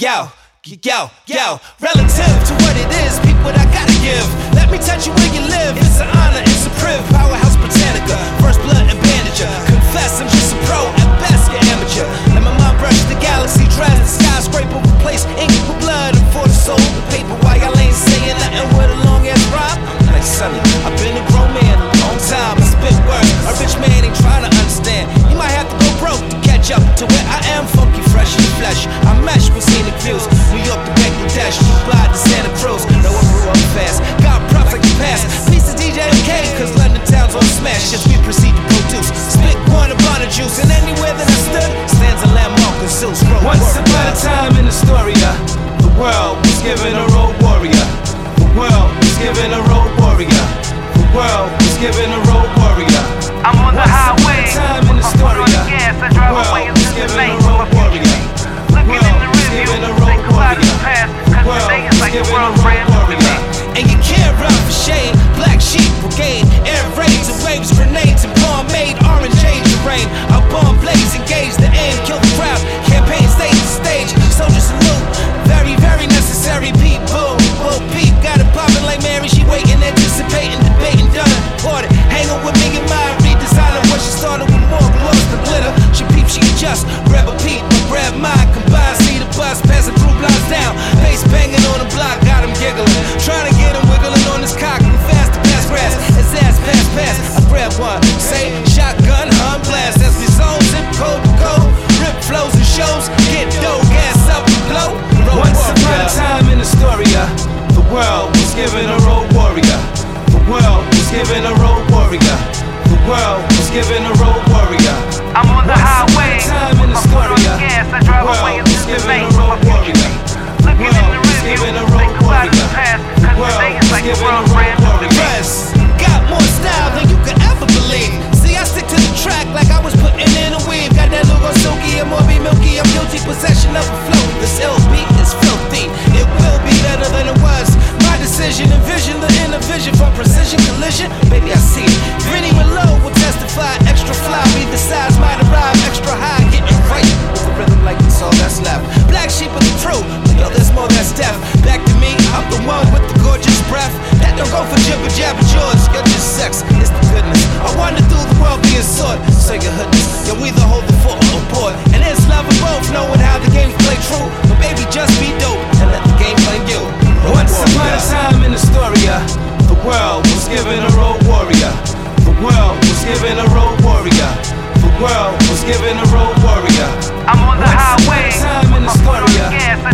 Yo, relative to what it is, people that I gotta give. Let me touch you where you live, it's an honor, it's a priv. Powerhouse Britannica, first blood and bandager. Confess I'm just a pro, at best you're amateur. Let my mind brush the galaxy, drive the skyscraper, replace ink with blood and for the soul the paper. While y'all ain't saying nothing with a long ass rhyme, I'm like Sonny, I've been a grown man a long time. I spit words, a rich man ain't trying to understand. You might have to go broke to catch up to where I am, funky, fresh in the flesh. I mesh with scenic views, New York to Bangladesh, Dubai to Santa Cruz. No, I grew up fast, got props like the past. Peace to DJ MK, cause London town's on smash as we proceed to produce. Spit guanabana juice, and anywhere that I stood stands a landmark and Zeus. Once upon a time in Astoria, the world was given a road warrior. The world was given a road warrior. The world was given a road warrior. I'm on the highway, time in Astoria, gas, I drive away into the night with my future. Looking in the rearview, think about the past, cause today is like the world's brand new to me. And you can't run for shade. Black sheep brigade, air raids and waves, grenades and pomade, orange age of rain. A bomb blaze, engage the aim, kill the crowd. Campaign stage to stage, soldiers salute. Very, very necessary. Peep, boom, oh peep, got it poppin' like Mary. She waiting, anticipating, debating, done important. Hanging with me and mine, redesigning what she started with more gloss than glitter. She peep, she adjust, grab a peep, grab mine, combine, see the bus, passing through blocks down. Bass banging on the block, got him giggling. Trying to get him wiggling on his cock, move fast to pass grass. His ass pass. I grab one, say shotgun, hum blast. As we zone, zip code to code, rip flows and shows, get dough, gas up and blow. Once upon a time in Astoria, the world was given a road warrior. The world was given a road warrior. The world was given a road warrior. I'm on the highway, time in my foot on the gas, I drive away into the night with my future. Looking in the rearview, think about the past, cause today is like the world's brand new to me. Got more style than you could ever believe. See, I stick to the track like I was putting in a weave. Got that Lugo silky and Morby milky. I'm guilty possession of a flow. This LB is filthy. It will be better than it was. My decision, envision the inner vision for precision collision. Baby, I see it. Vinny Malo will testify. Extra fly, we the size might arrive. Extra high, getting right with the rhythm like it's all that's left. Black sheep of the crew, but yo, there's more that's death. Back to me, I'm the one with the gorgeous breath. That don't go for jibber jabber George. You're just sex, it's the goodness. I wander through the world being sought. So your hoodness, yo, we either hold the fort or port. And it's love of both, knowing how the games play true. But baby, just be dope and let the game play you. Once upon a time in Astoria, the world was given a road warrior. The world was given a road warrior. The world was given a road warrior. I'm on the highway, time in my foot on the Astoria, gas, I